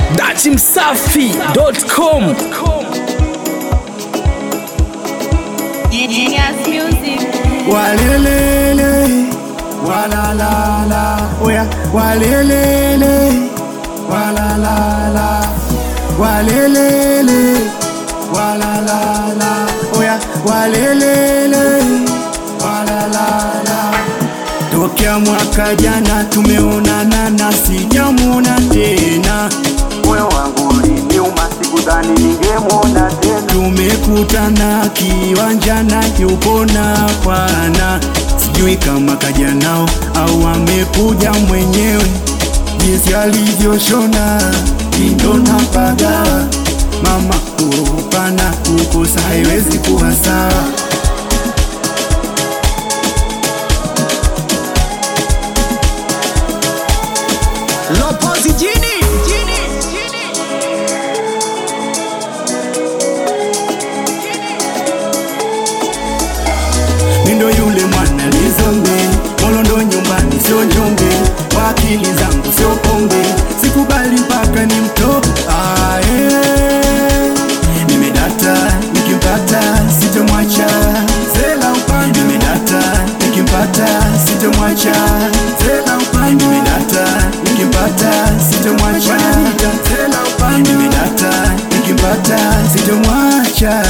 datimsafi.com. Genius Music. Walelele, walalala, oya, walelele, walalala, walelele, walalala, oya, walelele, walalala. Tokea mwaka jana tumeonana na sijamwona tena. Moyo wangu uliniuma, sikudhani ningemwona tena. Tumekutana kiwanjana yupo na pana, sijui kama kaja nao au amekuja mwenyewe. Jinsi alivyoshona ndo napaga, mama kupana kukosa haiwezi kuwa sawa. Lopozi jini. Nindo yule mwana lizonge, molondo nyumbani sio njonge, kwa akili zangu sio pombe, sikubali mpaka ni mto nimedata, nikimpata sitomwacha, zela upande, nimedata, nikimpata sitomwacha, zela upande, nimedata, nikimpata sitomwacha, zela upande, nimedata, nikimpata sitomwacha.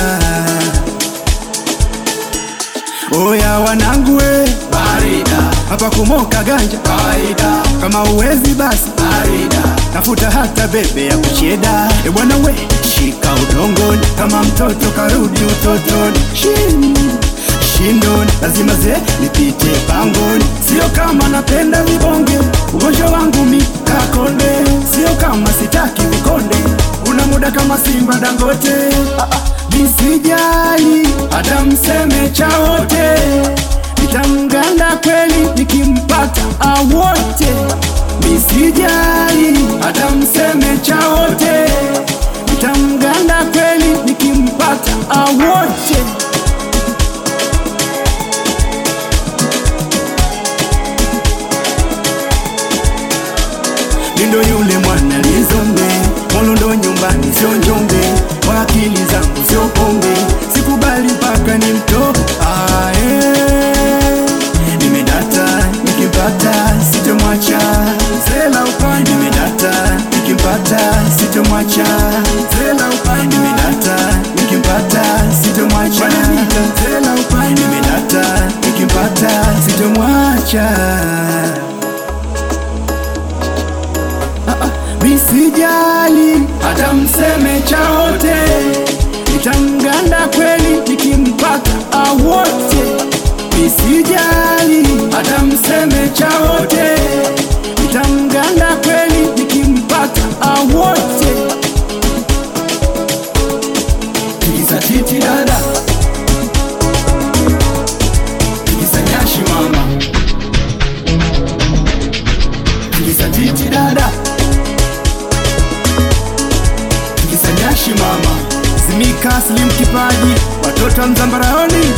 Oya wanangu we, barida hapa kumoka ganja kawaida, kama uwezi basi barida, tafuta hata bebe ya kucheda. Bwana we, shika udongoni, kama mtoto karudi utotoni. Shindoni lazima ze nipite pangoni, sio kama napenda vibonge, ugonjwa wangu mikakonde, sio kama sitaki vikonde, una muda kama Simba Dangote. Nisijali hata mseme chawote, nitamganda kweli nikimpata awote. Nisijali hata mseme chawote, nitamganda kweli nikimpata awote. Nindo yule mwana lizombe, molondo nyumbani sio njonge, kwa akili zangu sio pombe, sikubali mpaka ni mto nimedata, nikimpata sitomwacha, zela upande, nimedata, nikimpata sitomwacha, zela upande, nimedata, nikimpata sitomwacha, zela upande, nimedata, nikimpata sitomwacha. Misijali hata mseme chawote, nitamganda kweli nikimpata awote. Misijali hata mseme chawote, nitamganda kweli nikimpata awote. Tikisa titi dada, tikisa nyashi mama, tikisa titi dada, Sanyashi mama, Zimika Slim Kipaji, watoto Mzambaraoni,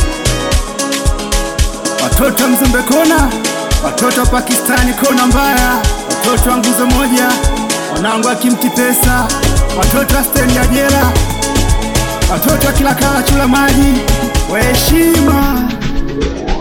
watoto Mzumbe kona, watoto Pakistani kona mbaya, watoto wa nguzo moja, wanangu wa Kimti Pesa, watoto wa stendi ya jela, watoto wa kila kala chula maji, waheshima.